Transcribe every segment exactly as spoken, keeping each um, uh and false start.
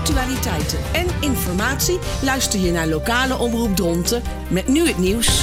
actualiteiten en informatie luister je naar lokale Omroep Dronten met nu het nieuws.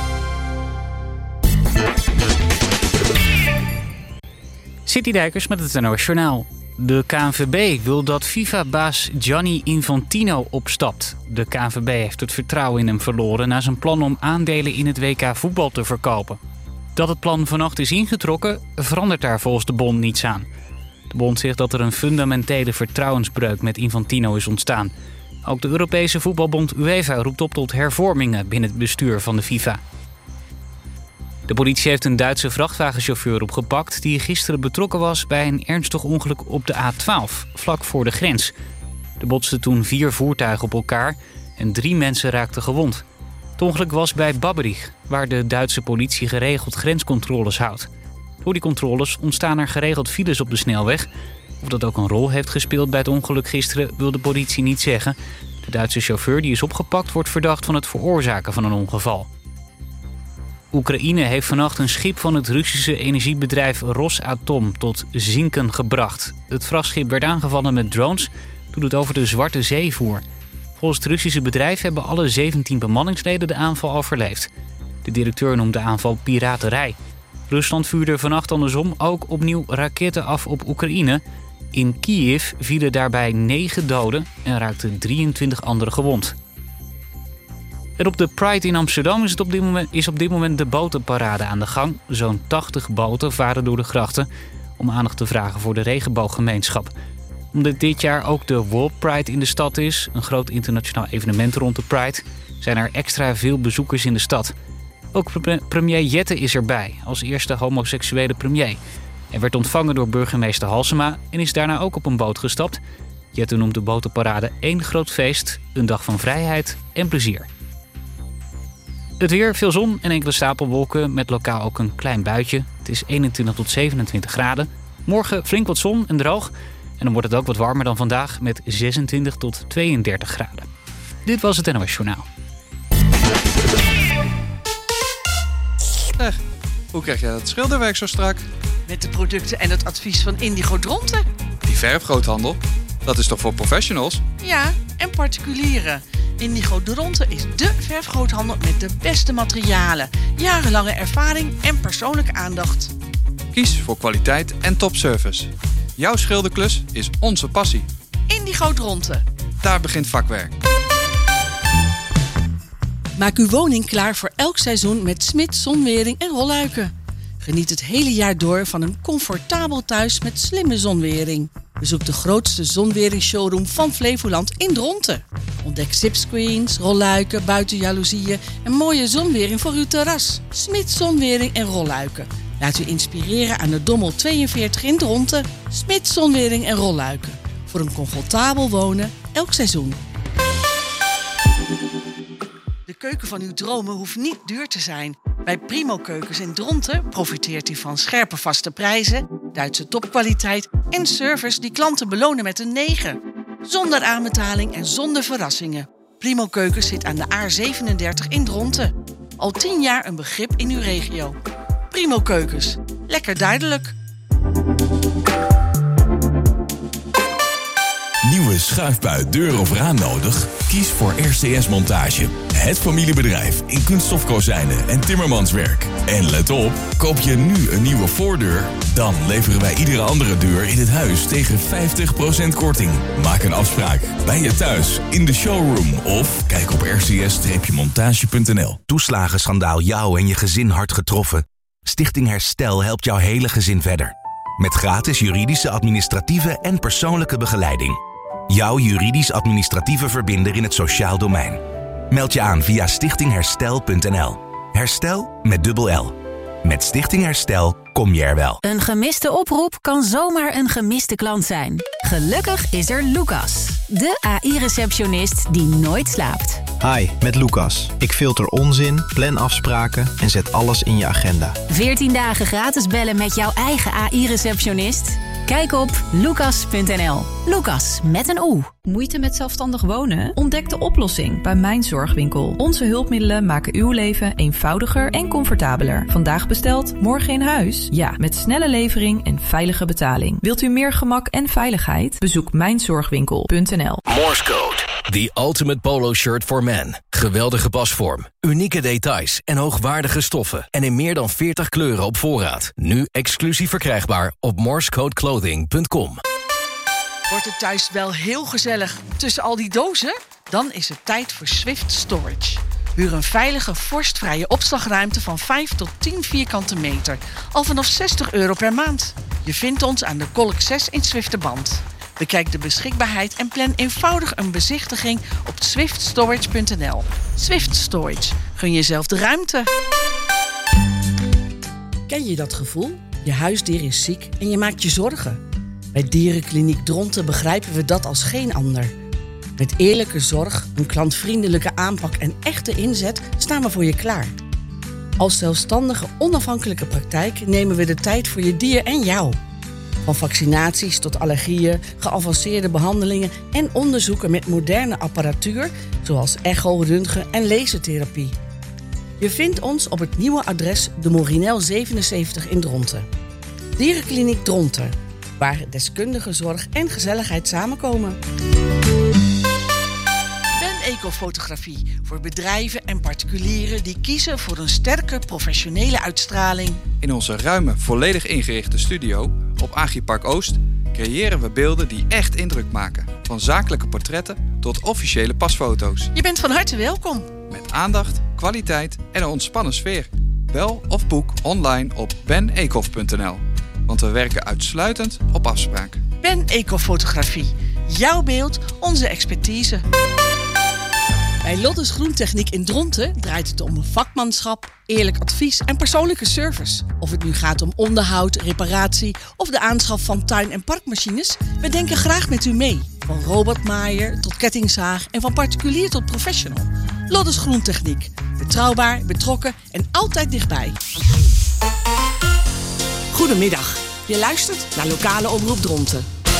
Citydijkers met het N O S Journaal. De K N V B wil dat FIFA-baas Gianni Infantino opstapt. De K N V B heeft het vertrouwen in hem verloren na zijn plan om aandelen in het W K voetbal te verkopen. Dat het plan vannacht is ingetrokken, verandert daar volgens de bond niets aan. De bond zegt dat er een fundamentele vertrouwensbreuk met Infantino is ontstaan. Ook de Europese voetbalbond UEFA roept op tot hervormingen binnen het bestuur van de FIFA. De politie heeft een Duitse vrachtwagenchauffeur opgepakt die gisteren betrokken was bij een ernstig ongeluk op de A twaalf, vlak voor de grens. Er botsten toen vier voertuigen op elkaar en drie mensen raakten gewond. Het ongeluk was bij Babberich, waar de Duitse politie geregeld grenscontroles houdt. Door die controles ontstaan er geregeld files op de snelweg. Of dat ook een rol heeft gespeeld bij het ongeluk gisteren wil de politie niet zeggen. De Duitse chauffeur die is opgepakt wordt verdacht van het veroorzaken van een ongeval. Oekraïne heeft vannacht een schip van het Russische energiebedrijf Rosatom tot zinken gebracht. Het vrachtschip werd aangevallen met drones toen het over de Zwarte Zee voer. Volgens het Russische bedrijf hebben alle zeventien bemanningsleden de aanval overleefd. De directeur noemt de aanval piraterij. Rusland vuurde vannacht andersom ook opnieuw raketten af op Oekraïne. In Kiev vielen daarbij negen doden en raakten drieëntwintig anderen gewond. En op de Pride in Amsterdam is, het op dit moment, is op dit moment de botenparade aan de gang. Zo'n tachtig boten varen door de grachten om aandacht te vragen voor de regenbooggemeenschap. Omdat dit jaar ook de World Pride in de stad is, een groot internationaal evenement rond de Pride, zijn er extra veel bezoekers in de stad. Ook premier Jette is erbij, als eerste homoseksuele premier. Hij werd ontvangen door burgemeester Halsema en is daarna ook op een boot gestapt. Jette noemt de botenparade één groot feest, een dag van vrijheid en plezier. Het weer, veel zon en enkele stapelwolken met lokaal ook een klein buitje. Het is eenentwintig tot zevenentwintig graden. Morgen flink wat zon en droog. En dan wordt het ook wat warmer dan vandaag met zesentwintig tot tweeëndertig graden. Dit was het N O S Journaal. Zeg, hoe krijg jij dat schilderwerk zo strak? Met de producten en het advies van Indigo Dronten. Die verfgroothandel, dat is toch voor professionals? Ja, en particulieren. Indigo Dronten is dé verfgroothandel met de beste materialen, jarenlange ervaring en persoonlijke aandacht. Kies voor kwaliteit en topservice. Jouw schilderklus is onze passie. Indigo Dronten. Daar begint vakwerk. Maak uw woning klaar voor elk seizoen met Smit Zonwering en Rolluiken. Geniet het hele jaar door van een comfortabel thuis met slimme zonwering. Bezoek de grootste zonweringsshowroom van Flevoland in Dronten. Ontdek zipscreens, rolluiken, buitenjaloezieën en mooie zonwering voor uw terras. Smit Zonwering en Rolluiken. Laat u inspireren aan de Dommel tweeënveertig in Dronten. Smit Zonwering en Rolluiken. Voor een comfortabel wonen elk seizoen. De keuken van uw dromen hoeft niet duur te zijn. Bij Primo Keukens in Dronten profiteert u van scherpe vaste prijzen, Duitse topkwaliteit en service die klanten belonen met een negen. Zonder aanbetaling en zonder verrassingen. Primo Keukens zit aan de A zevenendertig in Dronten. Al tien jaar een begrip in uw regio. Primo Keukens. Lekker duidelijk. Nieuwe schuifbui, deur of raam nodig? Kies voor R C S Montage. Het familiebedrijf in kunststofkozijnen en timmermanswerk. En let op, koop je nu een nieuwe voordeur, dan leveren wij iedere andere deur in het huis tegen vijftig procent korting. Maak een afspraak bij je thuis, in de showroom of kijk op r c s montage punt n l. Toeslagenschandaal jou en je gezin hard getroffen? Stichting Herstel helpt jouw hele gezin verder. Met gratis juridische, administratieve en persoonlijke begeleiding. Jouw juridisch-administratieve verbinder in het sociaal domein. Meld je aan via stichting herstel punt n l. Herstel met dubbel L. Met Stichting Herstel kom je er wel. Een gemiste oproep kan zomaar een gemiste klant zijn. Gelukkig is er Lucas, de A I-receptionist die nooit slaapt. Hi, met Lucas. Ik filter onzin, plan afspraken en zet alles in je agenda. veertien dagen gratis bellen met jouw eigen A I-receptionist. Kijk op lucas punt n l. Lucas met een O. Moeite met zelfstandig wonen? Ontdek de oplossing bij Mijn Zorgwinkel. Onze hulpmiddelen maken uw leven eenvoudiger en comfortabeler. Vandaag besteld, morgen in huis? Ja, met snelle levering en veilige betaling. Wilt u meer gemak en veiligheid? Bezoek mijn zorgwinkel punt n l. Morse Code. The ultimate polo shirt for men. Geweldige pasvorm, unieke details en hoogwaardige stoffen. En in meer dan veertig kleuren op voorraad. Nu exclusief verkrijgbaar op morsecodeclothing punt com. Wordt het thuis wel heel gezellig tussen al die dozen? Dan is het tijd voor Swift Storage. Huur een veilige, vorstvrije opslagruimte van vijf tot tien vierkante meter. Al vanaf zestig euro per maand. Je vindt ons aan de Kolk zes in Zwifterband. Bekijk de beschikbaarheid en plan eenvoudig een bezichtiging op swift storage punt n l. Swift Storage. Gun jezelf de ruimte. Ken je dat gevoel? Je huisdier is ziek en je maakt je zorgen. Bij Dierenkliniek Dronten begrijpen we dat als geen ander. Met eerlijke zorg, een klantvriendelijke aanpak en echte inzet staan we voor je klaar. Als zelfstandige, onafhankelijke praktijk nemen we de tijd voor je dier en jou. Van vaccinaties tot allergieën, geavanceerde behandelingen en onderzoeken met moderne apparatuur, zoals echo, röntgen en lasertherapie. Je vindt ons op het nieuwe adres de Morinel zevenenzeventig in Dronten. Dierenkliniek Dronten, waar deskundige zorg en gezelligheid samenkomen. Ben Ecofotografie voor bedrijven en particulieren die kiezen voor een sterke professionele uitstraling. In onze ruime, volledig ingerichte studio op Agripark Oost creëren we beelden die echt indruk maken. Van zakelijke portretten tot officiële pasfoto's. Je bent van harte welkom. Met aandacht, kwaliteit en een ontspannen sfeer. Bel of boek online op ben ecof punt n l. Want we werken uitsluitend op afspraak. Ben Ecofotografie. Jouw beeld, onze expertise. Bij Loddes Groentechniek in Dronten draait het om vakmanschap, eerlijk advies en persoonlijke service. Of het nu gaat om onderhoud, reparatie of de aanschaf van tuin- en parkmachines, we denken graag met u mee. Van robotmaaier tot kettingzaag en van particulier tot professional. Loddes Groentechniek. Betrouwbaar, betrokken en altijd dichtbij. Goedemiddag. Je luistert naar Lokale Omroep Dronten.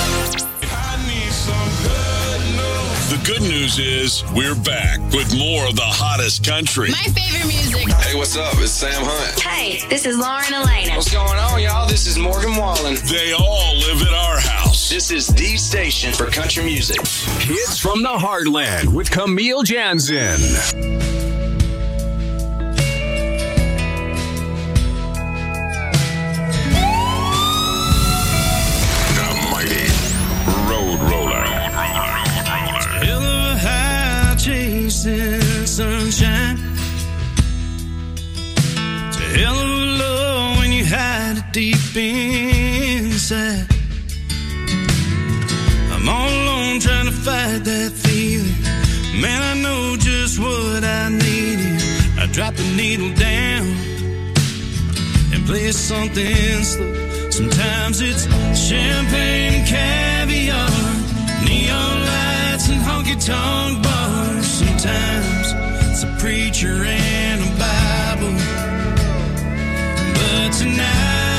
The good news is we're back with more of the hottest country. My favorite music. Hey, what's up? It's Sam Hunt. Hey, this is Lauren Elena. What's going on, y'all? This is Morgan Wallen. They all live at our house. This is the station for country music. Hits from the Heartland with Camille Jansen. The mighty Road Roller. Chasing sunshine. It's a hell of a love when you hide it deep inside. I'm all alone trying to fight that feeling. Man, I know just what I needed. I drop the needle down and play something slow. Sometimes it's champagne, caviar, neon lights and honky-tonk bars. Sometimes it's a preacher and a Bible. But tonight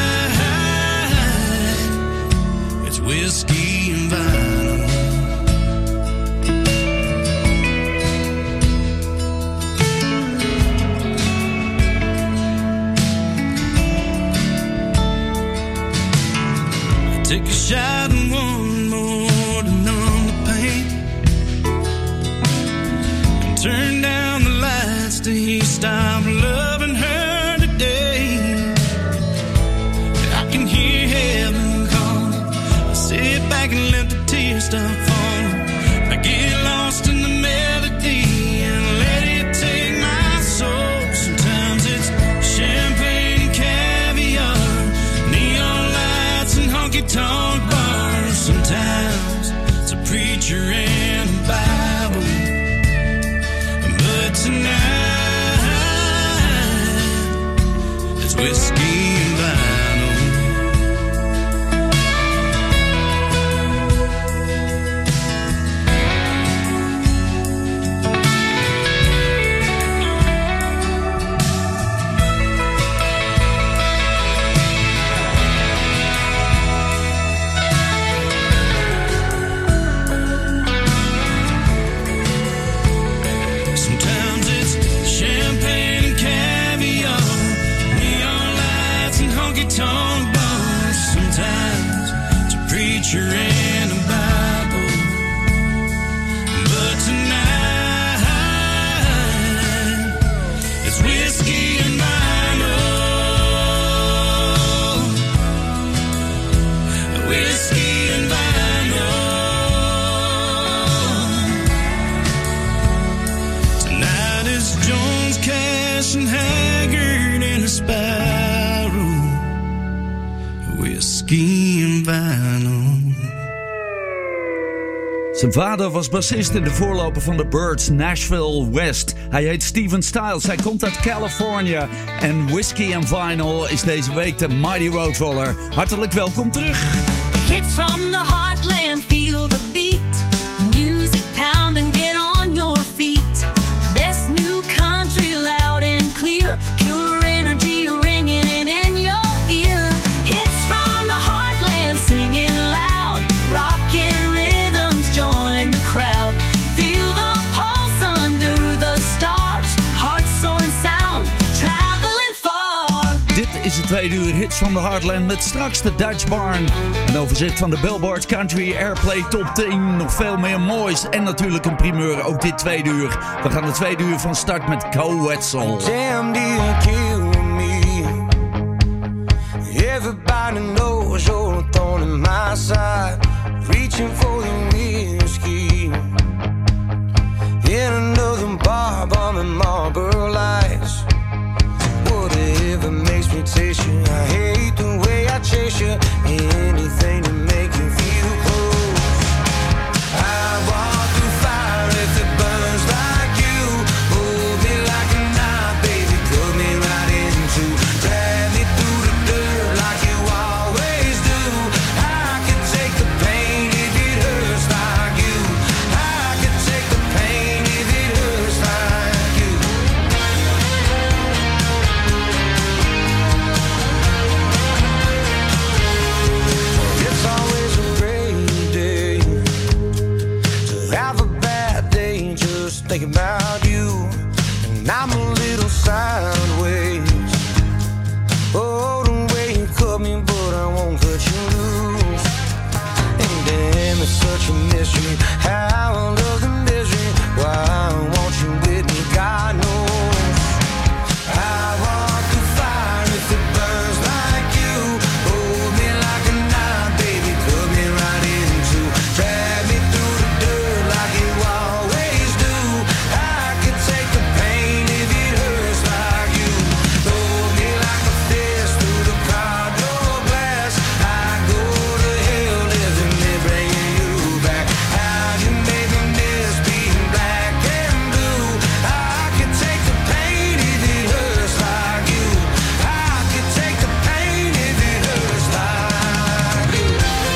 it's whiskey and vinyl. Take a shot and one more to numb the pain. And turn down the lights till he stop loving her today. I can hear heaven calling. I sit back and let the tears stop falling. I get lost in the melody and let it take my soul. Sometimes it's champagne, caviar, neon lights and honky-tonk bars. Sometimes it's a preacher and a Bible. But tonight it's whiskey and vinyl. whiskey and vinyl. Zijn vader was bassist in de voorloper van de Byrds, Nashville West. Hij heet Steven Stiles, hij komt uit California. En Whiskey and Vinyl is deze week de Mighty Roadrunner. Hartelijk welkom terug. Hits from the heartland, feel the beat. Music pound and get on your feet. Best new country, loud and clear. Pure energy ringing in your ear. Hits from the heartland, singing loud. Rockin' rhythms, join the crowd. Feel the pulse under the stars. Heart, soul and sound, traveling far. Dit is het tweede uur Hits from the Heartland met straks de Dutch Barn. Een overzicht van de Billboard Country Airplay Top tien. Nog veel meer moois en natuurlijk een primeur ook dit tweede uur. We gaan het tweede uur van start met Co Wetzel. Damn, do you kill me? Everybody knows you're a thorn in my side. Reaching for the whiskey. In another bar, bombing Marlboro Lights. Whatever makes me taste you. I hate the way I chase you. Anything to make you feel close. I walk through fire if it burns like you. Hold me like a knife, baby, cut me right into. Drag me through the dirt like you always do. I can take the pain if it hurts like you. I can take the pain if it hurts like you. It's always a great day to have a bad day just thinking about you. And I'm a little sideways. Oh, the way you cut me, but I won't cut you loose. And damn, it's such a mystery how I love the misery. Why I want you with me, God knows. I walk through fire if it burns like you. Hold me like a knife, baby, cut me right into. Drag me through the dirt like you always do. I can take the pain if it hurts like you. Hold me like a fist through the car door glass. I go to hell living me bringing you back. How you made me miss being black and blue. I can take the pain if it hurts like you. I can take the pain if it hurts like you.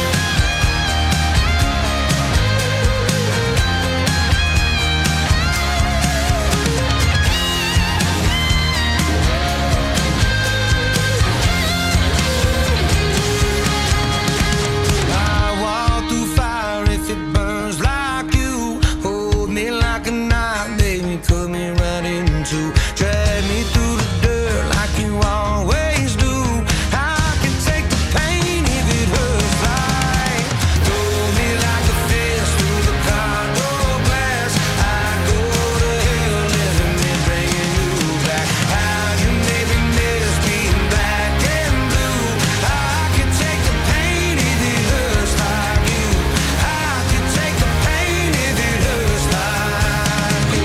I walk through fire if it burns like you. Hold me like a knife, baby, cut me right into. Drag me through the dirt like you always do. I can take the pain if it hurts like. Throw me like a fist through the car door glass. I go to hell living me bringing you back. How you made me miss being black and blue. I can take the pain if it hurts like you. I can take the pain if it hurts like you.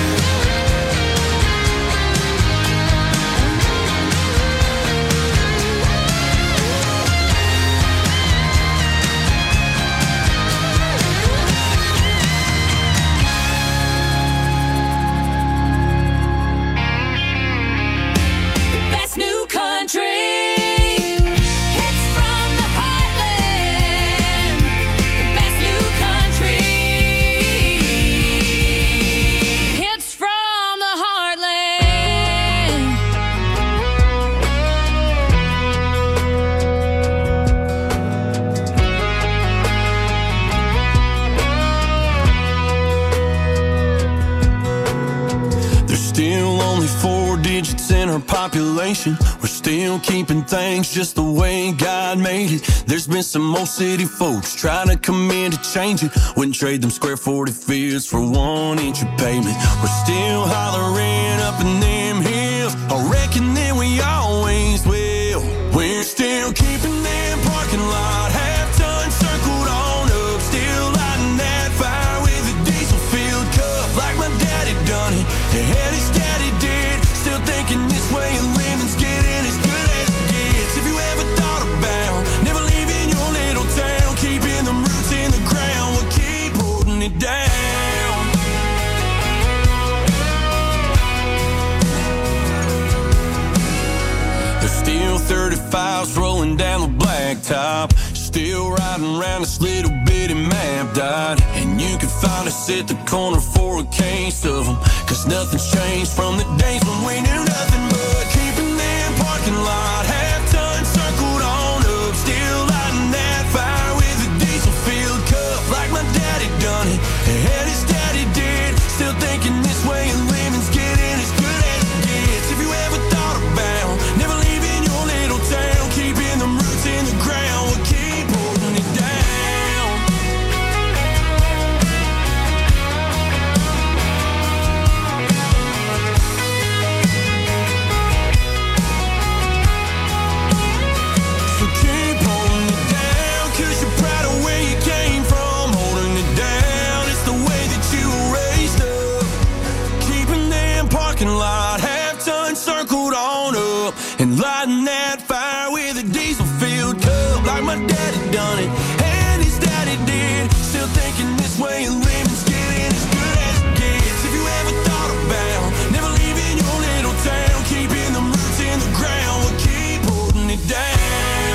Best new country. Hits from the heartland. The best new country. Hits from the heartland. There's still only four digits in our population. We're still keeping things just the way God made it. There's been some old city folks trying to come in to change it. Wouldn't trade them square forty-fifths for one inch of pavement. We're still hollering up in them hills. I reckon that we always will. We're still keeping them parking lot half ton circled on up. Still lighting that fire with a diesel filled cup like my daddy done it. The hell his daddy did. Still thinking this way of living's getting as good as it gets. If you ever thought about never leaving files rolling down the blacktop. Still riding around this little bitty map dot. And you can find us at the corner for a case of them. Cause nothing's changed from the days when we knew nothing but keeping them parking lot half ton circled on up. Still lighting that fire with a diesel filled cup like my daddy done it and his daddy did. Still thinking this way and living's getting as good as it gets. If you ever thought about never leaving your little town, keeping them roots in the ground, we'll keep holding it down. So keep holding it down, cause you're proud of where you came from. Holding it down, it's the way that you were raised up. Keeping them parking lot half ton circled on up. And lighting that fire with a diesel filled cup like my daddy done it and his daddy did. Still thinking this way and living's getting as good as it gets. If you ever thought about never leaving your little town, keeping them roots in the ground, we'll keep holding it down.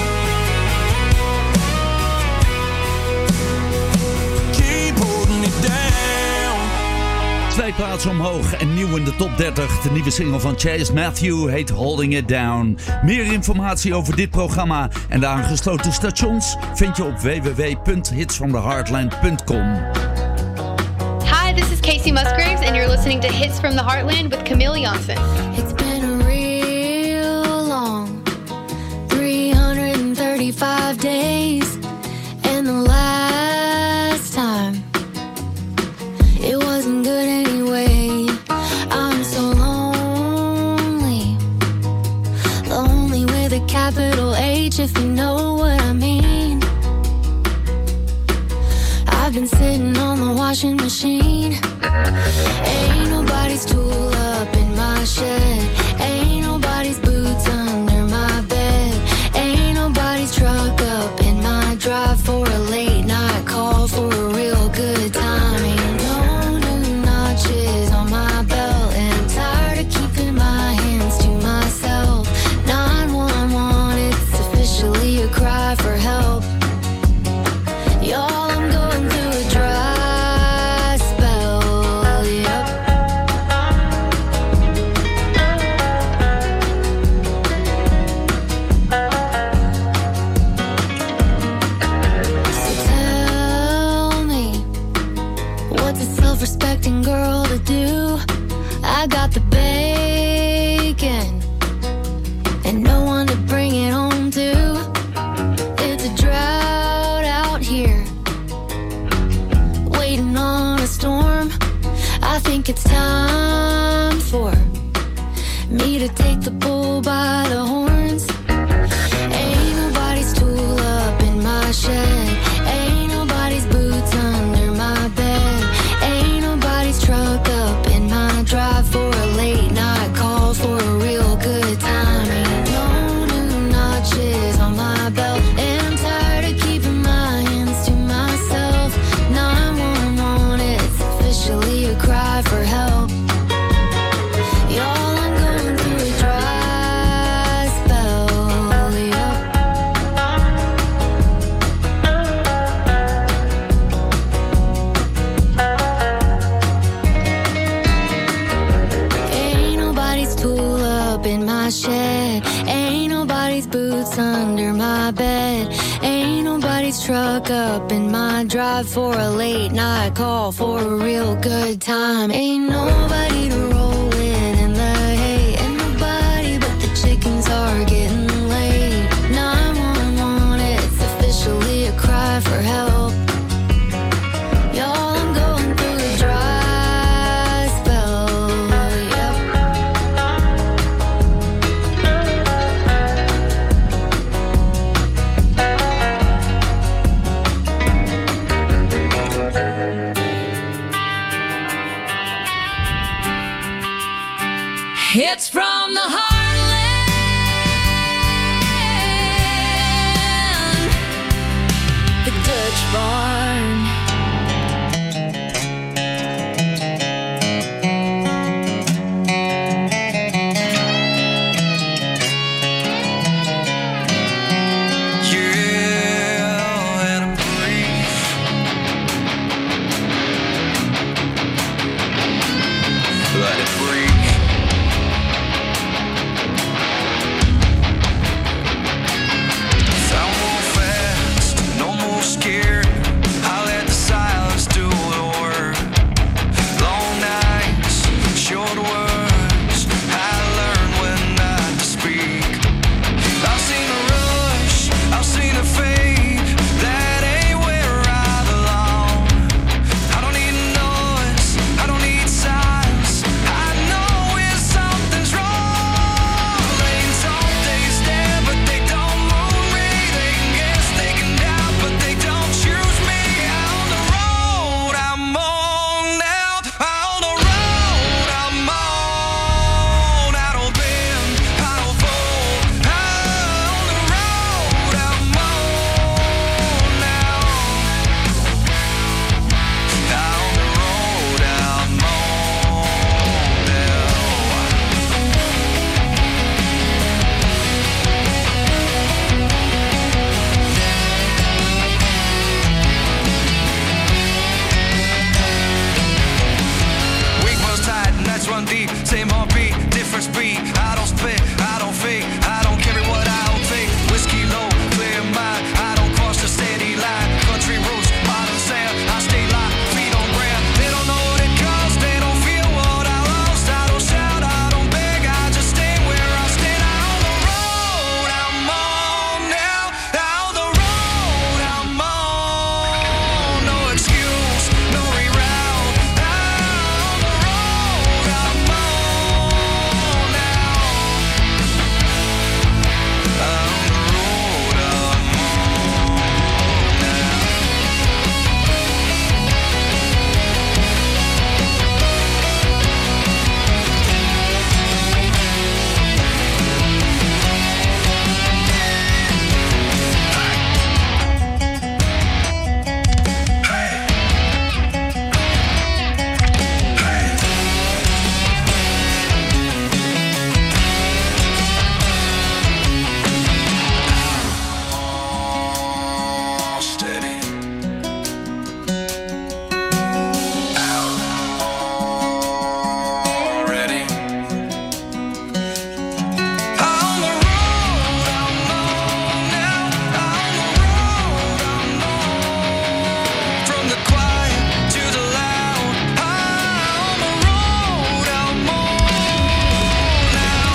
Keep holding it down. Twee plaatsen omhoog en nieuw in de top dertig. De nieuwe single van Chase Matthew heet Holding It Down. Meer informatie over dit programma en de aangesloten stations vind je op w w w punt hits from the heartland punt com. Hi, this is Casey Musgraves and you're listening to Hits from the Heartland with Camille Janssen. It's been a real long three hundred thirty-five days, and the last time it wasn't good anyway. I'm so lonely, lonely with a capital H, if you know what I mean. I've been sitting on the washing machine. Ain't nobody's tool up in my shed. Ain't nobody's boots under my bed. Ain't nobody's truck up in my drive for a late night call for a real good time. Ain't no new notches on my belt, and I'm tired of keeping my hands to myself. nine one one, it's officially a cry for help. Y'all, I'm going through a dry spell, yep. So tell me, what's a self-respecting girl to do? I got the bacon and no one to bring it home to. It's a drought out here, waiting on a storm. I think it's time for me to take the bull by the horns. Ain't nobody's tool up in my shed. Ain't nobody's boots under my bed. Ain't nobody's truck up in my drive for a late night call for a real good time. Ain't no new notches on my belt, and I'm tired of keeping my hands to myself. nine one one, it's officially a cry for help. Y'all, I'm going through a dry spell, yep. Ain't nobody's tool up in my shed. Ain't nobody's boots under my bed. Ain't nobody's truck up in my drive for a late night call for a real good time. Ain't nobody to roll in in the hay. Ain't nobody but the chickens are getting late. nine one one, it's officially a cry for help. Y'all, I'm going through a dry spell, yep. Hits from the heartland. The Dutch Barn. run deep, same heartbeat, different speed. I don't spit, I don't fake, I don't carry what I don't take. Whiskey low, clear mind, I don't cross the steady line. Country roots, modern sound, I stay locked, feet on ground. They don't know what it costs, they don't feel what I lost. I don't shout, I don't beg, I just stand where I stand. Out on the road, I'm on now. Out on the road, I'm on. No excuse, no reroute. Out on the road, I'm on now. Out on the road, I'm on now. Steady. Ready. On the road, I'm on now. On the road, I'm on. From the quiet to the loud. On the road, I'm on now.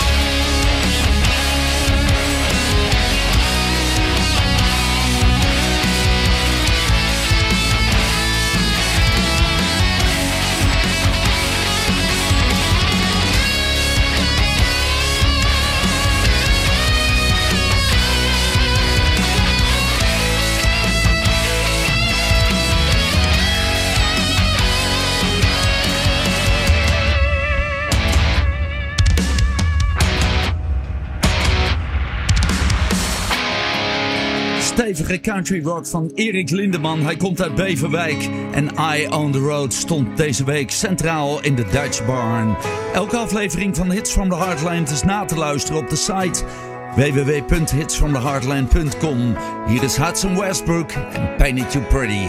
Stevige country rock van Erik Lindeman. Hij komt uit Beverwijk. En I on the Road stond deze week centraal in de Dutch Barn. Elke aflevering van Hits from the Heartland is na te luisteren op de site w w w punt hits from the heartland punt com. Hier is Hudson Westbrook en Paint It You Pretty.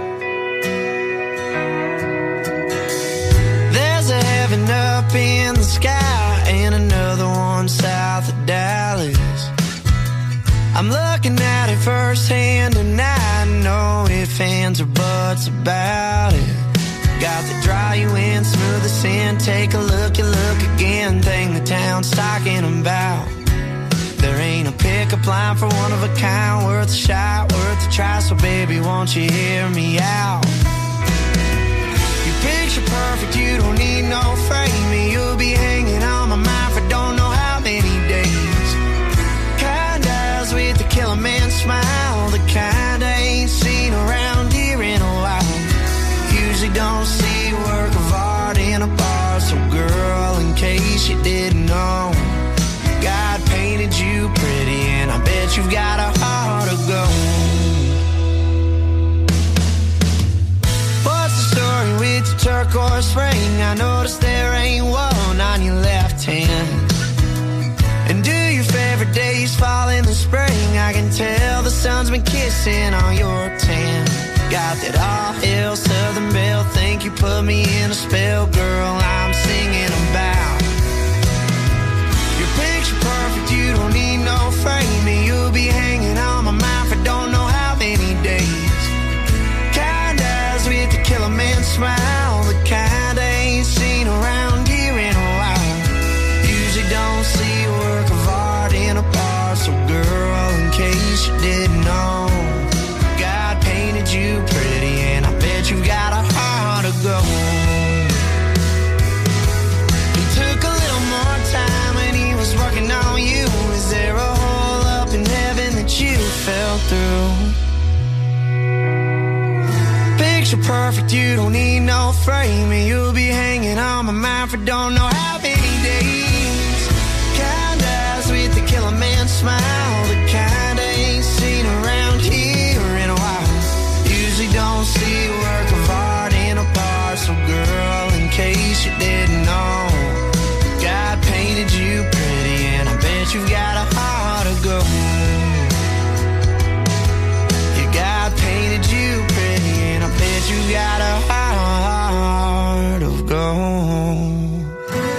There's a heaven up in the sky and another one south of Dallas. I'm looking at it firsthand and I know if ands or buts about it. Got to dry you in, smooth the sand. Take a look, you look again. Thing the town's talking about. There ain't a pickup line for one of a kind. Worth a shot, worth a try. So baby, won't you hear me out? You picture perfect, you don't need no framing. You'll be hanging on my mind for don't know how many days. Kind eyes with the killer man smile. The kind I ain't seen around here in a while. Usually don't see work of art in a bar. So girl, in case you didn't know, God painted you pretty and I bet you've got a heart of gold. What's the story with your turquoise ring? I noticed there ain't one on your left hand. And do your favorite days fall in the spring? I can tell the sun's been kissing on your tan. Got that all hail Southern Belle. Think you put me in a spell, girl, I'm singing about. Your picture perfect, you don't need no framing. You'll be hanging on my mind for don't know how many days. Kind eyes with the killer man smile. The kind I ain't seen around here in a while. Usually don't see work of art in a bar. So girl, in case you didn't know, God painted you pretty and I bet you've got a heart of gold. He took a little more time when he was working on you. Is there a hole up in heaven that you fell through? Picture perfect, you don't need no framing. You'll be hanging on my mind for don't know how many days. Kind eyes with the killer man smile. The kind I ain't seen around here in a while. Usually don't see work of art in a bar. So girl, in case you didn't know, God painted you pretty and I bet you've got a heart of gold. Yeah, God painted you pretty and I bet you got a heart of gold.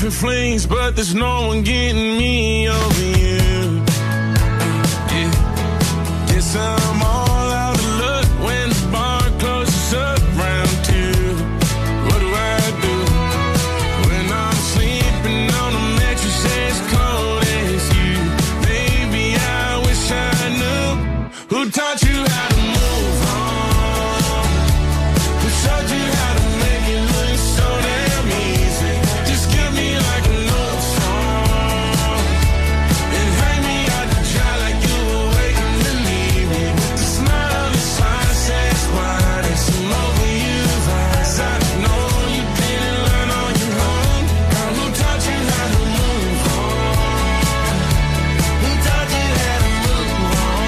catching flames, but there's no one getting me over you. Yeah. Guess I'm all out of luck when the bar closes up round two. What do I do when I'm sleeping on a mattress as cold as you? Baby, I wish I knew who taught you how to move on, who showed you how to make it look so damn easy. Just give me like a old song and hang me out to dry like you were waiting to leave me. With the smile of the slice as wide as some over you eyes. I know you didn't learn on your own. Girl, who taught you how to move on? Who taught you how to move on?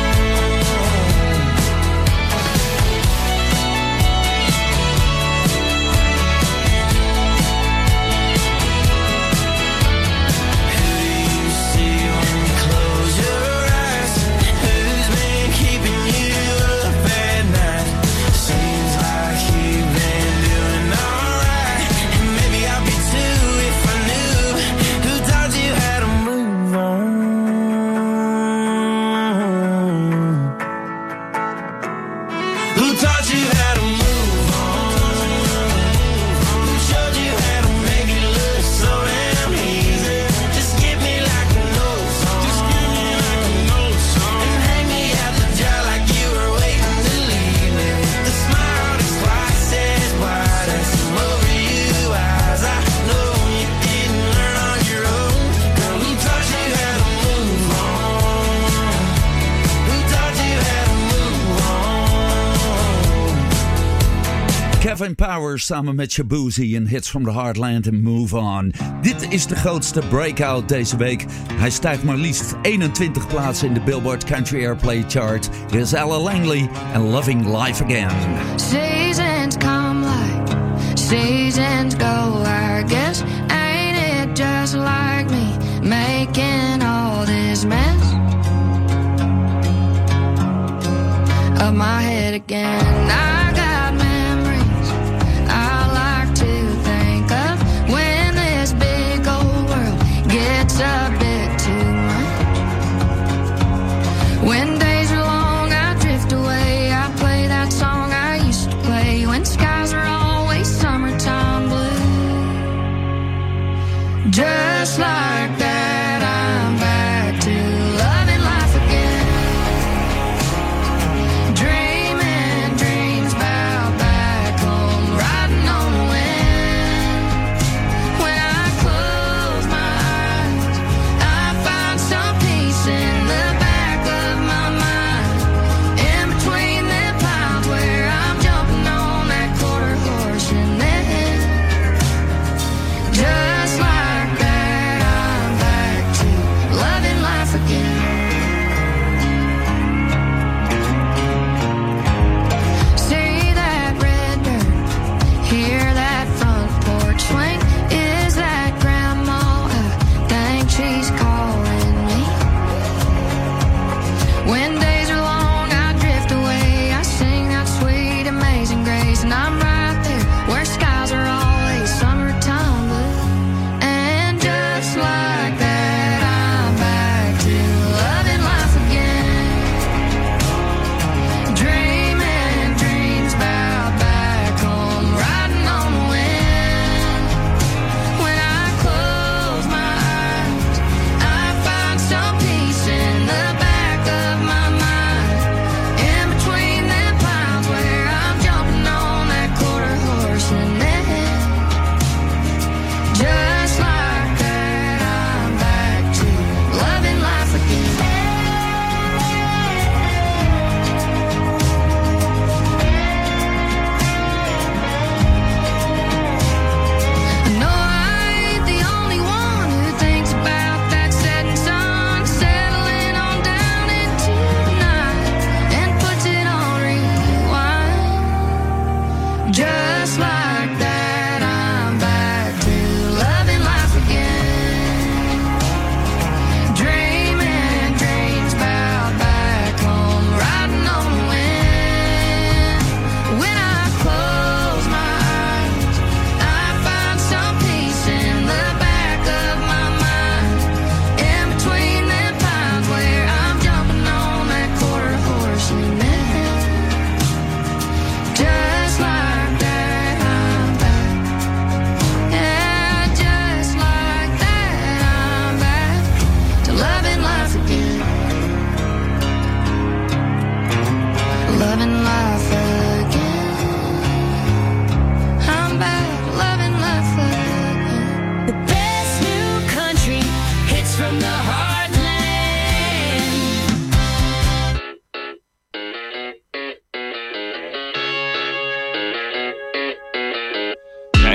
Who taught you how to move on? Who showed you how to make it look so damn easy? Just give me like an old song. Just give me like an old song. And hang me out to dry like you were waiting to leave me. With the smile that's twice as wide as some over you eyes. I know you didn't learn on your own. Girl, who taught you how to move on? Who taught you how to move on? Kevin Powers samen met Shabuzi in Hits from the Heartland en Move On. Dit is de grootste breakout deze week. Hij stijgt maar liefst eenentwintig plaatsen in de Billboard Country Airplay Chart. Hier is Ella Langley en Loving Life Again. Seasons come like seasons go, I guess. Ain't it just like me making all this mess of my head again? I got memories I like to think of when this big old world gets a bit too much. When days are long, I drift away. I play that song I used to play when skies are always summertime blue. Just like that, I'm back to loving life again. Dreaming dreams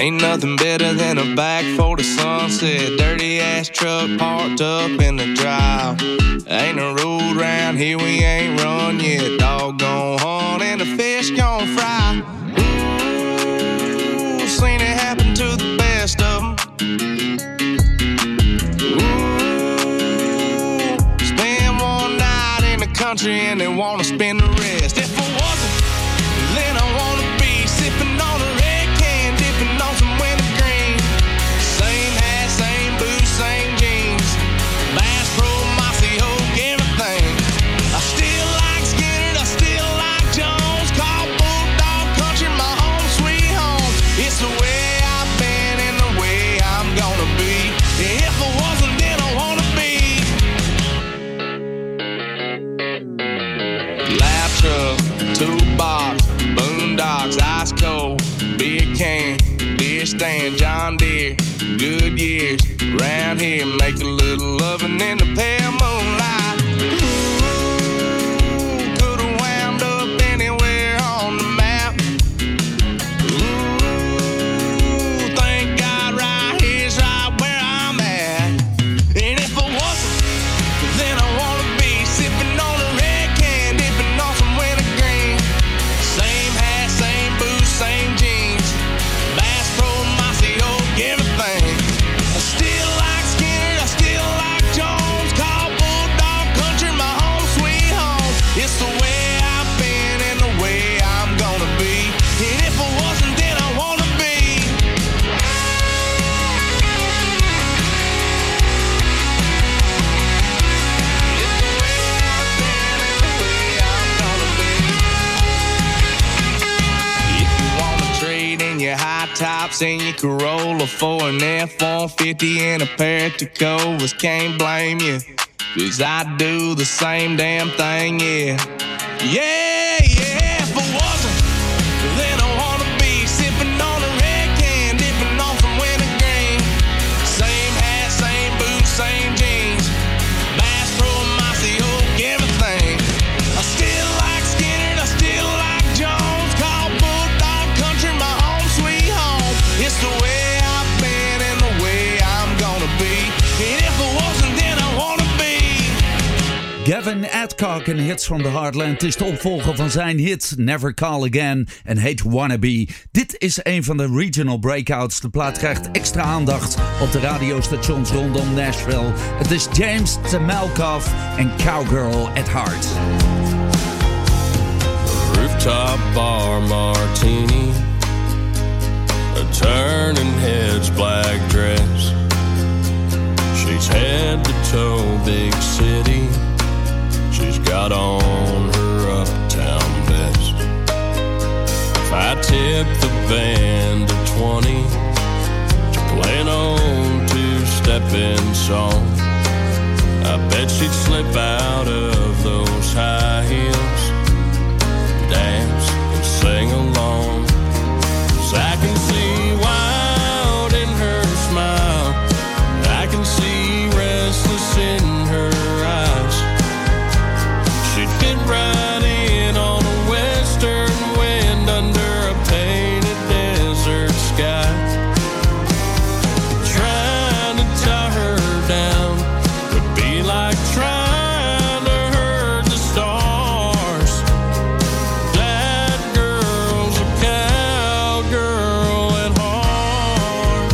Ain't nothing better than a back for the sunset. Dirty ass truck parked up in the drive. Ain't a road round here we ain't run yet. Dog gon' hunt and the fish gon' fry. Ooh, seen it happen to the best of them. Ooh, spend one night in the country and they wanna spend the rest. If I wasn't, then I wanna be sipping on a red can, dipping on some wintergreen. Same hat, same boots, same jeans. Bass Pro, Mossy Hope, everything. I still like Skinner, I still like Jones. Call Bulldog Country my home sweet home. It's the way I've been and the way I'm gonna be. If I wasn't, then I wanna be. Lab truck, toolbox, boondocks, ice cold, beer can, deer stand, John Deere, good years. Round here, make a little loving in the pale moonlight. Ooh, could've wound up anywhere on the map. Ooh, thank God right here's right where I'm at. And if I wasn't, then I wanna be sipping on a red can, dipping on some wintergreen. Same hat, same boots, same jeans. Bass Pro, Mossy Oak, everything. I still like Skinner, I still like Jones. Call Bulldog Country my home sweet home. It's the way I've been and the way I'm gonna be. And if I wasn't, then I wanna be. If you wanna trade in your high tops and your Corolla for an F one fifty and a pair of Tacovas, can't blame you, 'cause I do the same damn thing, yeah. Yeah, yeah, if I wasn't, then I wanna be sipping on a red can, dipping on some wintergreen. Same hat, same boots, same jeans. Bass Pro, Mossy Oak, everything. I still like Skinner, I still like Jones. Call Bulldog Country my home sweet home. It's the way I've been and the way I'm gonna be. And if I wasn't, then I wanna be. Gavin Adcock en Hits from the Heartland is de opvolger van zijn hit Never Call Again en heet Wannabe. Dit is een van de regional breakouts. De plaat krijgt extra aandacht op de radiostations rondom Nashville. Het is James Tamalkoff en Cowgirl at Heart. Rooftop bar martini, a turning heads black dress. She's head to toe big city. She's got on her uptown vest. If I tip the band to twenty to play an old two-stepping song, I bet she'd slip out of those high heels, dance and sing along. 'Cause I can see wild in her smile, I can see restless in her eyes. She'd fit right in on a western wind under a painted desert sky. Trying to tie her down would be like trying to herd the stars. That girl's a cowgirl at heart.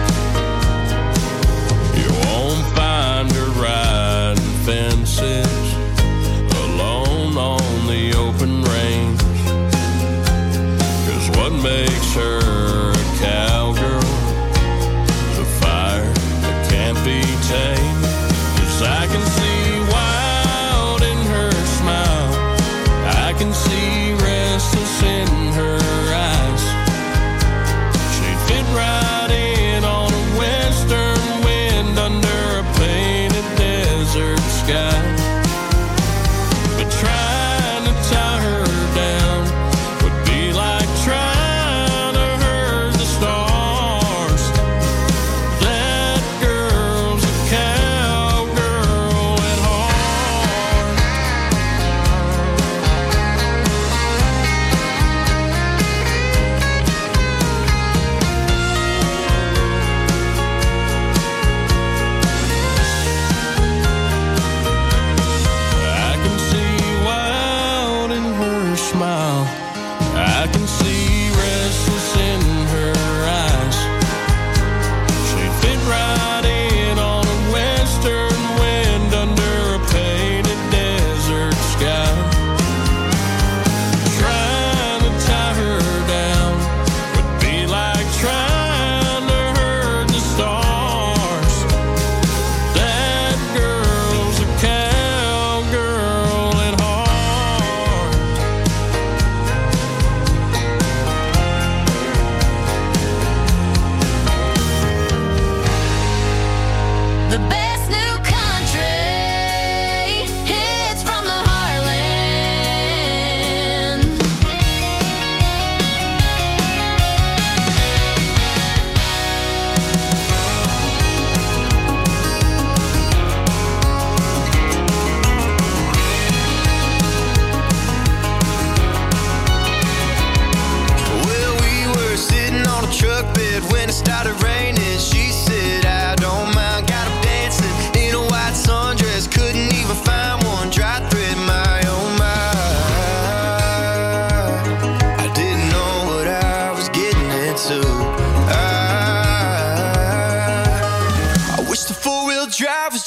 You won't find her riding fences alone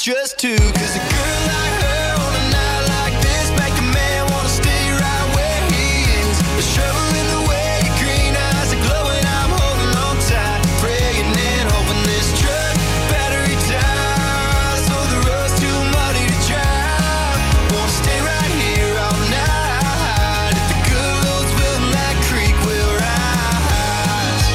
just two. Cause a girl like her on a night like this make a man wanna stay right where he is. The shovel in the way, your green eyes are glowing, I'm holding on tight, praying and hoping this truck battery dies, so the road's too muddy to drive. Wanna stay right here all night, if the good Lord's willing that creek will rise.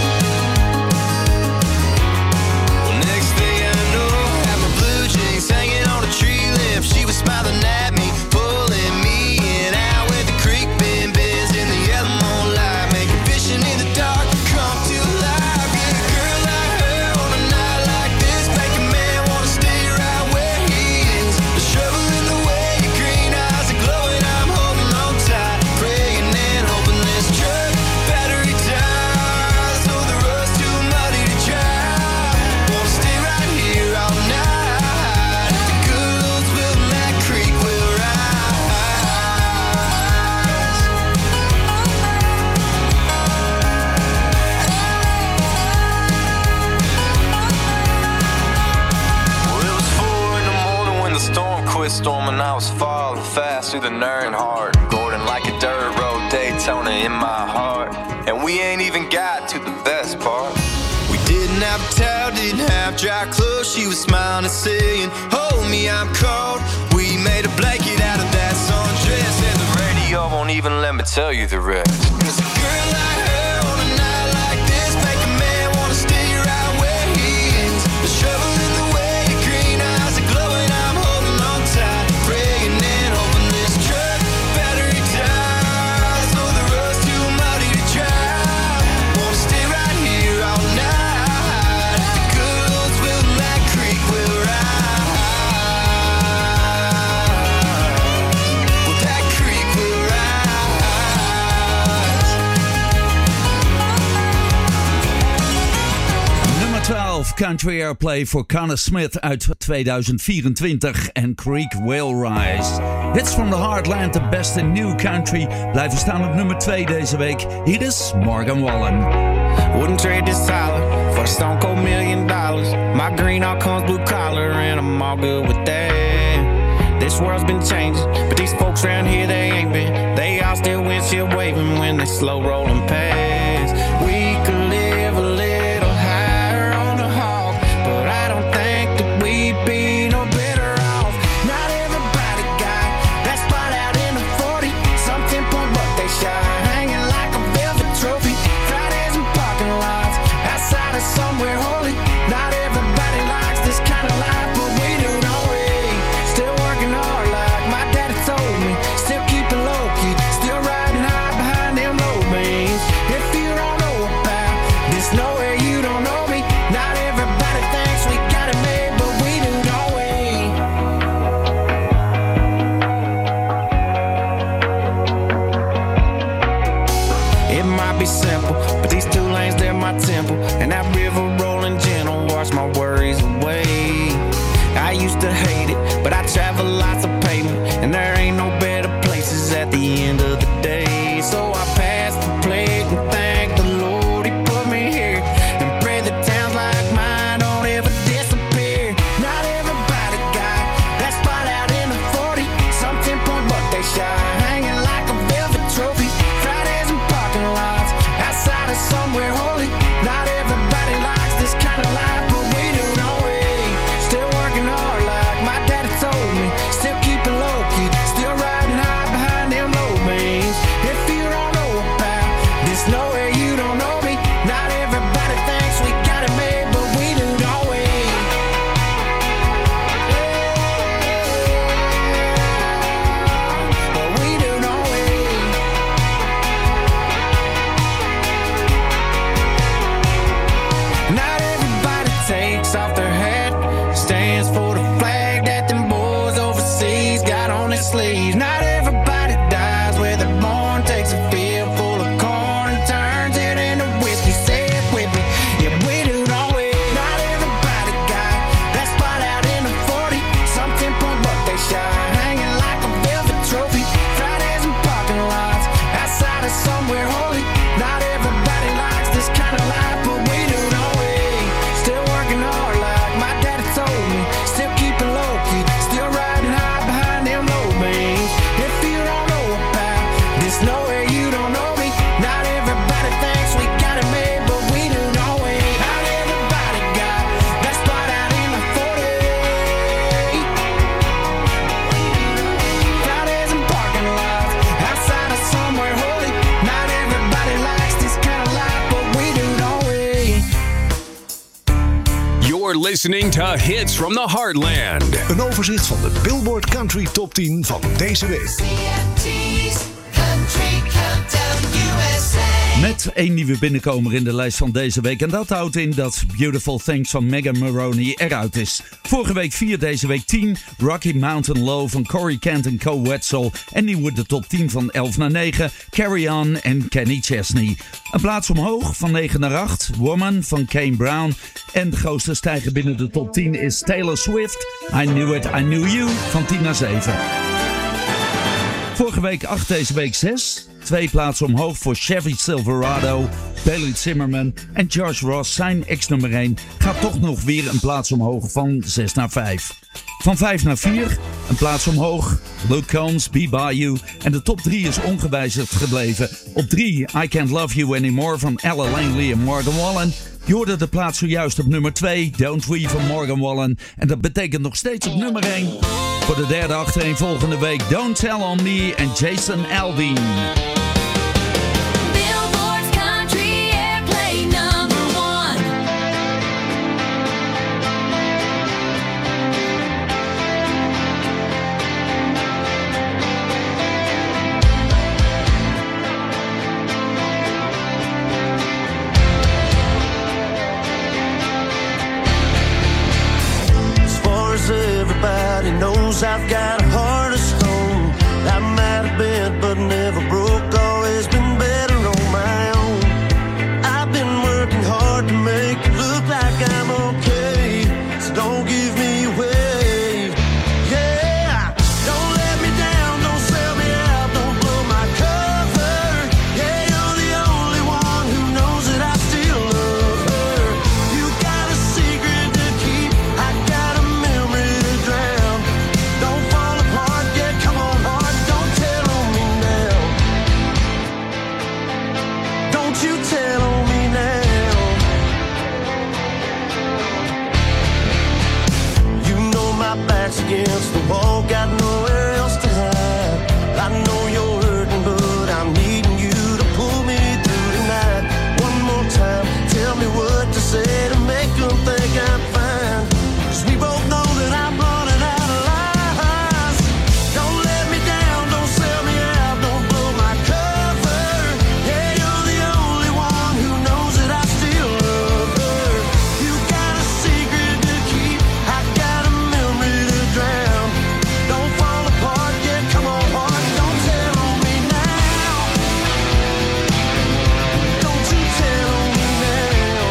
Well, next thing I know, had my blue jeans hanging on a tree limb. She was smiling at me, pulling me in, out with the creek bend bends in the yellow moonlight, making fishing in the dark come to life. Yeah, a girl like her on a night like this make a man wanna stay right where he is. The shovel in the way, your green eyes are glowing, I'm holding on tight, praying and hoping this truck battery dies, so the road's too muddy to drive. Wanna stay right here all night, if the good Lord's willing that creek will rise. Well, it was four in the morning when the storm quit storming. I was falling fast through the Nernhart, Gordon like a dirt road Daytona in my heart. And we ain't even got to the best part. We didn't have a towel, didn't have dry clothes. She was smiling and saying, hold me, I'm cold. We made a blanket out of that sundress, and the Radio won't even let me tell you the rest. Cause a girl like her on a night like this make a man wanna stay right where he is. The shovel in the way, your green eyes are glowing, I'm holding on tight, praying and hoping this truck battery dies, so the road's too muddy to drive. Wanna stay right here all night, if the good Lord's willing that creek will rise. Well, that creek will rise. Nummer twaalf, Country Airplay voor Connor Smith uit tweeduizend vierentwintig en Creek Will Rise. Hits from the Heartland, de beste new country, blijven staan op nummer twee deze week. Hier is Morgan Wallen. Wouldn't trade this dollar for a stone cold million dollars. My green all comes blue collar, and I'm all good with that. This world's been changing, but these folks around here, they ain't been. They all still windshield waving when they slow rolling past. We could live a little higher on the hog, but I don't think that we'd be no better off. Not everybody got that spot out in the forty, some ten point buck they shot, hanging like a velvet trophy. Fridays in parking lots, outside of somewhere holy. Not everybody likes this kind of life, but we do, don't we? Still working hard like my daddy told me, still keeping low key, still riding high behind them low beams. You're listening to Hits from the Heartland. Een overzicht van de Billboard Country Top tien van deze week. Met één nieuwe binnenkomer in de lijst van deze week. En dat houdt in dat Beautiful Things van Megan Moroney eruit is. Vorige week vier, deze week tien. Rocky Mountain Low van Corey Kent en Co Wetzel. En nieuw de top tien van elf naar negen. Carry On en Kenny Chesney. Een plaats omhoog van negen naar acht. Woman van Kane Brown. En de grootste stijger binnen de top tien is Taylor Swift. I Knew It, I Knew You van tien naar zeven. Vorige week acht, deze week zes. Twee plaatsen omhoog voor Chevy Silverado, Bailey Zimmerman en Josh Ross. Zijn ex-nummer één gaat toch nog weer een plaats omhoog van zes naar vijf. Van vijf naar vier, een plaats omhoog. Luke Combs, Be By You. En de top drie is ongewijzigd gebleven. Op drie, I Can't Love You Anymore van Ella Langley en Morgan Wallen. Je hoorde de plaats zojuist op nummer twee, Don't We van Morgan Wallen. En dat betekent nog steeds op nummer één. Voor de derde achtereenvolgende week, Don't Tell On Me en Jason Aldean. Everybody knows I've got a heart of stone. I might have been, but never broke. Always been better on my own. I've been working hard to make it look like I'm okay. So don't give me away. Yeah, don't let me down, don't sell me out, don't blow my cover. Yeah, you're the only one who knows that I still love her. You got a secret to keep, I got a memory to drown. Don't fall apart, yeah, come on heart, don't tell on me now. Don't you tell on me now. You know my back's against the wall, got nowhere else to hide. I know you're hurting, but I'm needing you to pull me through tonight. One more time, tell me what to say to make them think I'm fine. 'Cause we both know that I'm running out of lies. Don't let me down, don't sell me out, don't blow my cover. Yeah, you're the only one who knows that I still love her. You got a secret to keep, I got a memory to drown. Don't fall apart, yeah, come on heart, don't tell on me now. Don't you tell on me now.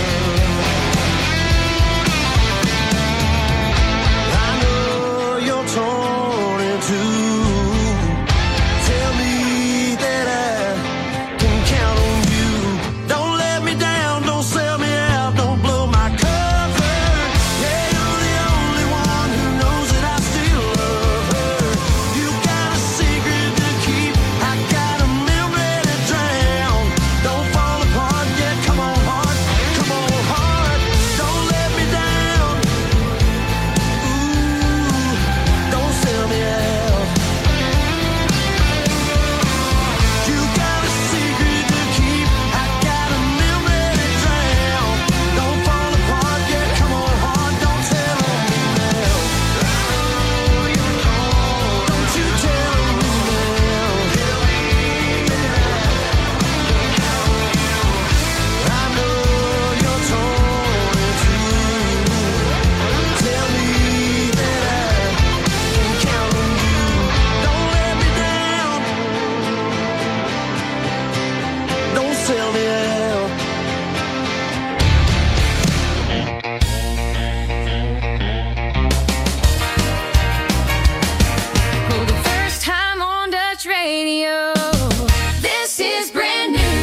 I know you're torn in two. Tell me that I can count on you. Don't let me down, don't sell me out, don't blow my cover. Yeah, you're the only one who knows that I still love her. You got a secret to keep, I got a memory to drown. Don't fall apart, yeah, come on heart, come on heart, don't let me down. Ooh, don't sell me out. You got a secret to keep, I got a memory to drown. Don't fall apart, yeah, come on heart, don't tell on me now. Don't you tell on me now. I know you're torn in two. Tell me that I can count on you. Don't let me down. Don't sell me out. For the first time on Dutch radio, this is brand new.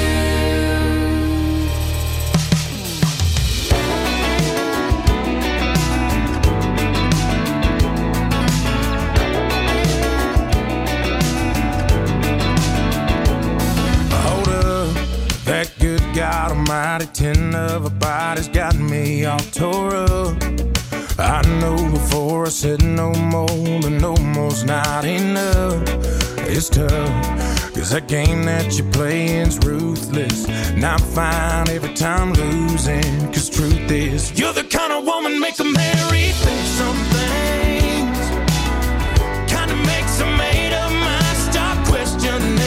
Hold up, that good God Almighty, ten of a body's got me all tore up. I know before I said no more, but no more's not enough. It's tough, Cause that game that you play is ruthless. Not fine every time losing. Cause truth is, you're the kind of woman make 'em marry. Think some things kinda makes 'em made 'em. I start questioning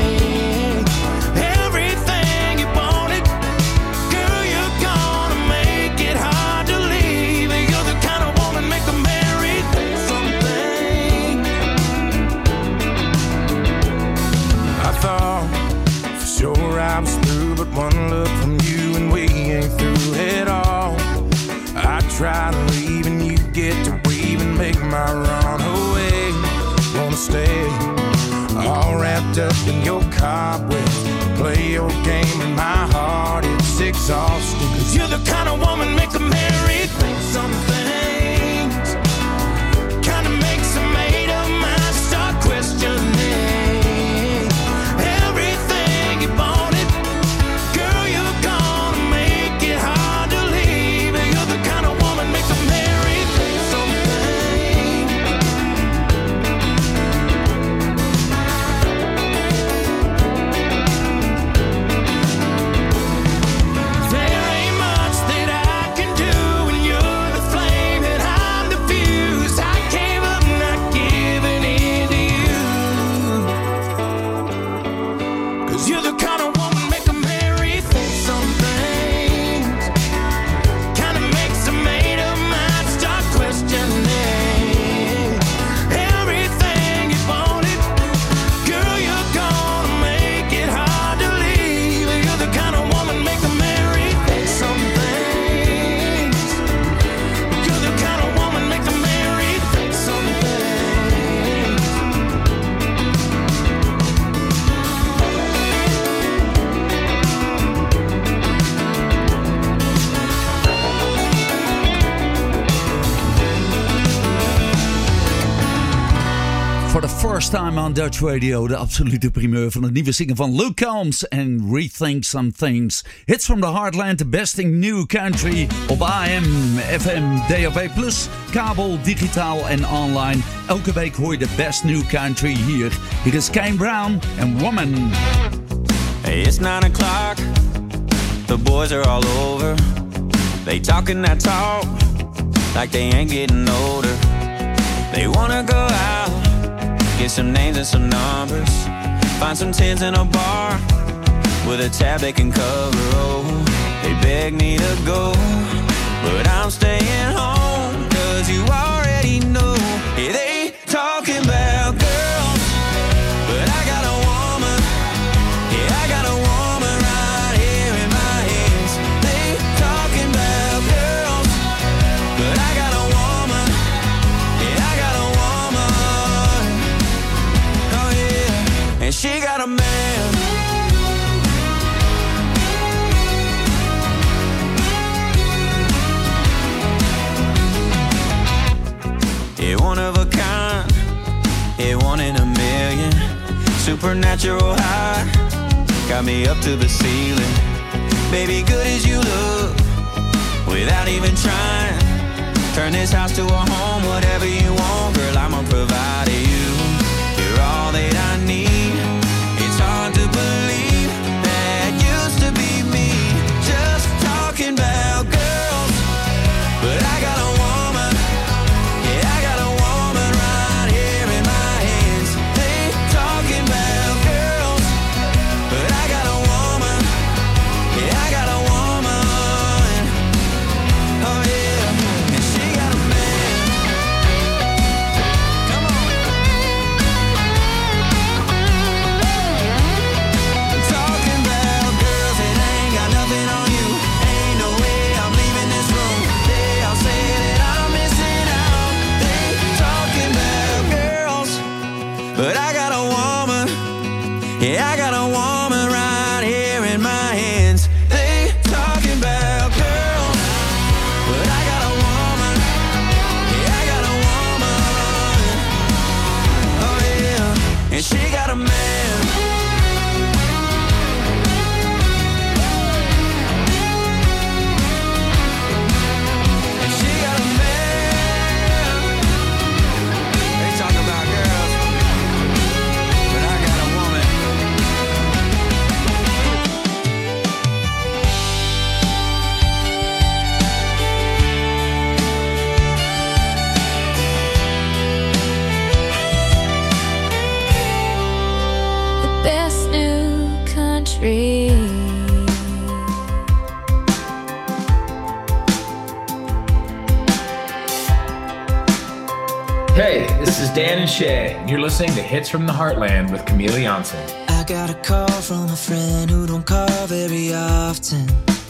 everything you wanted. Girl, you're gonna make it hard to leave. You're the kind of woman make 'em marry. Think some things I thought for sure I was through, but one look from you and we ain't through at all. I try to leave and you get to weave and make my run away. Wanna stay all wrapped up in your cobwebs, play your game and my heart, it's exhausting. Cause you're the kind of woman make 'em marry. Think some things kinda makes 'em made 'em. I start questioning everything you wanted. Girl, you're gonna make it hard to leave. You're the kind of woman make 'em marry. Think some things there ain't much that I can do when you're the flame and I'm the fuse. I gave up not giving in to you. Cause you're the kind of woman make 'em marry. Think some things kinda makes 'em made 'em. I start questioning everything you wanted. Girl, you're gonna make it hard to leave. You're the kind of woman make 'em marry. Think some things. You're the kind of woman make 'em marry. Think some things. For the first time on Dutch Radio, de absolute primeur van het nieuwe zingen van Luke Combs en Rethink Some Things. Hits from the Heartland, the besting new country op A M, F M, D A B plus, kabel, digitaal en online. Elke week hoor je de best new country hier. Hier is Kane Brown en Woman. Hey, it's nine o'clock. The boys are all over. They talking that talk like they ain't getting older. They wanna go out, get some names and some numbers, find some tins in a bar with a tab they can cover. Oh, they beg me to go, but I'm staying home. Cause you already know, yeah, they talking about girls, but I got a woman. Yeah, I got a woman right here in my hands. They talking about girls, but I got a woman. Yeah, I got a woman. Oh yeah, and she got a man. Yeah, one of a kind. Yeah, one in a million. Supernatural high, got me up to the ceiling. Baby, good as you look, without even trying. Turn this house to a home, whatever you want, girl, I'ma provide you. You're all that I need. It's hard to believe that used to be me. Just talking about girls, but I got a woman. Yeah, I got a woman right here in my hands. They talking about girls, but I got a woman. Yeah, I got a woman. Oh yeah, and she got a man. Come on. Talking about girls that ain't got nothing on you. Ain't no way I'm leaving this room. They all say that I'm missing out. They talking about girls, but I got a woman. Yeah, I got a woman right here in my hands. They talking about girls, but I got a woman. Yeah, I got a woman. Oh yeah, and she got a man. And she got a man. They talking about girls, but I got a woman. tree. Hey, this is Dan and Shay, and you're listening to Hits from the Heartland with Camille Janssen. I got a call from a friend who don't call very often.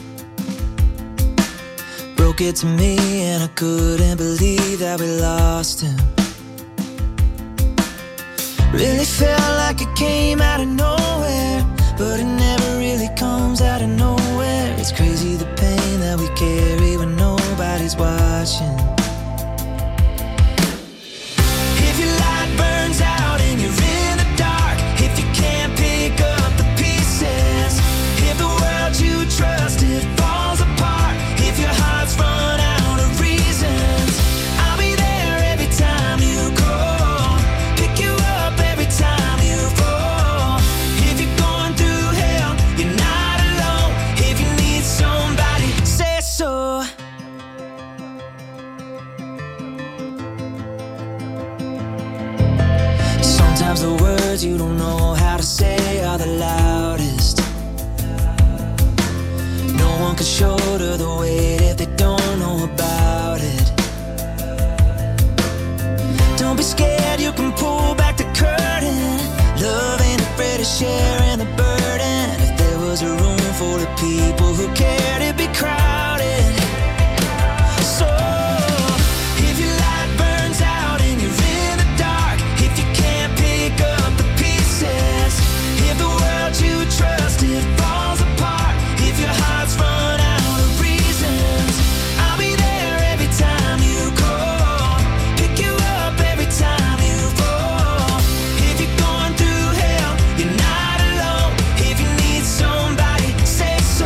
Broke it to me and I couldn't believe that we lost him. Really felt like it came out of nowhere, but it never really comes out of nowhere. It's crazy the pain that we carry when nobody's watching. If your light burns out and you're in the dark, if you can't pick up the pieces, if the world you trusted falls apart, if your heart's run out of reasons, I'll be there every time you call, pick you up every time you fall. If you're going through hell, you're not alone. If you need somebody, say so. Sometimes the words you don't know how to say are the loudest. No one can shoulder the weight if they don't know about it. Don't be scared, you can pull back the curtain. Love ain't afraid of sharing the burden. If there was a room full of people who cared, it'd be crowded. So if your light burns out and you're in the dark, if you can't pick up the pieces, if the world you trusted falls apart, if your heart's run out of reasons, I'll be there every time you call, pick you up every time you fall. If you're going through hell, you're not alone. If you need somebody, say so.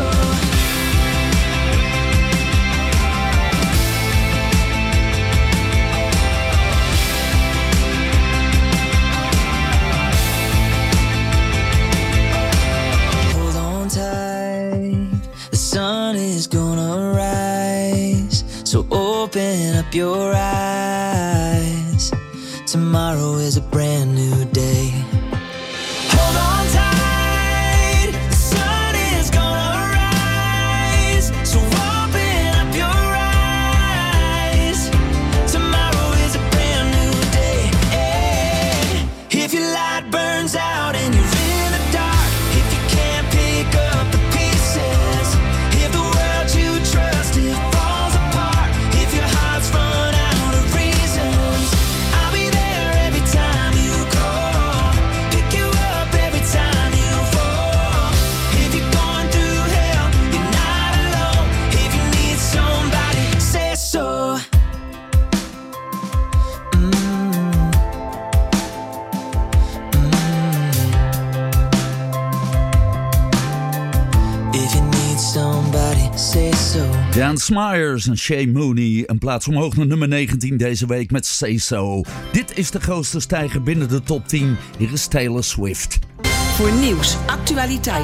Hold on tight, the sun is gonna rise, so open up your eyes. Tomorrow is a brand new day. Hold on tight, the sun is gonna rise, so open up your eyes. Tomorrow is a brand new day. If your light burns out and you're in the dark, if you can't pick up the pieces, if the world you trusted falls apart, if your heart's run out of reasons, I'll be there every time you call, pick you up every time you fall. If you're going through hell, you're not alone. If you need somebody, say so. If you need somebody, say so. Dan Smyers en Shay Mooney. Een plaats omhoog naar nummer negentien deze week met Say So. Dit is de grootste stijger binnen de top tien. Hier is Taylor Swift. Voor nieuws, actualiteit